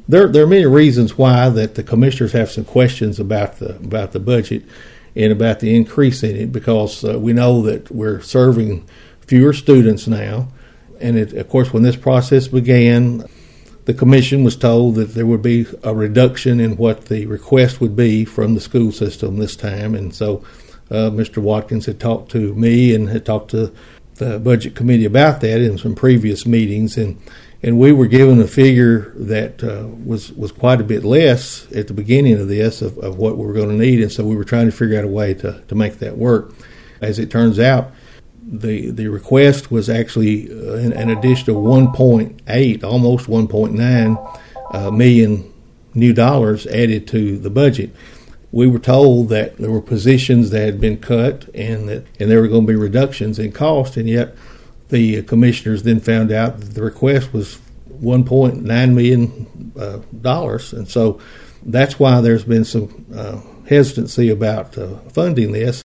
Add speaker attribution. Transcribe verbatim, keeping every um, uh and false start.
Speaker 1: there there are many reasons why that the commissioners have some questions about the about the budget and about the increase in it, because uh, we know that we're serving fewer students now, and it, of course when this process began, the commission was told that there would be a reduction in what the request would be from the school system this time, and so uh, Mister Watkins had talked to me and had talked to the budget committee about that in some previous meetings, and and we were given a figure that uh, was was quite a bit less at the beginning of this of, of what we were going to need, and so we were trying to figure out a way to, to make that work. As it turns out, the the request was actually uh, an, an additional one point eight, almost one point nine uh, million new dollars added to the budget. We were told that there were positions that had been cut and that and there were going to be reductions in cost, and yet the commissioners then found out that the request was one point nine million dollars, uh, and so that's why there's been some uh, hesitancy about uh, funding this.